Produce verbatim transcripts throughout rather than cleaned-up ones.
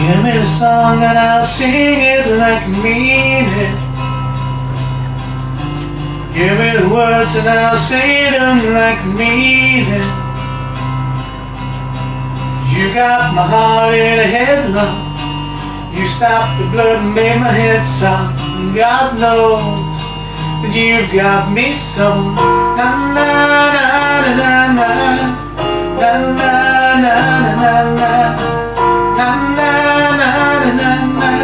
Give me the song and I'll sing it like I mean it. Give me the words and I'll say them like I mean it. You got my heart in a headlock. You stopped the blood and made my head soft. And God knows that you've got me so. Na na na na na na na na na na na na na na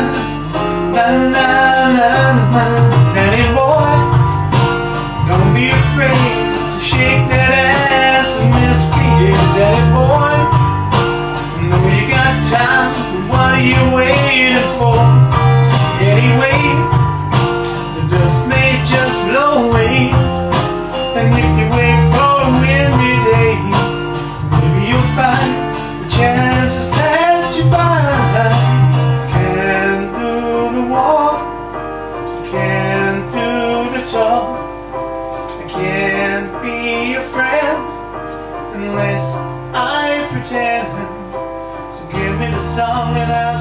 na na. Daddy boy, don't be afraid to shake that ass and misbeat it. Daddy boy, know you got time, but what are you waiting for? Anyway, the dust may just blow away, and if you wait for a windy day, maybe you'll find the chances pass you by. Can't do the walk, can't do the talk. I can't be your friend unless I pretend. So give me the song and I'll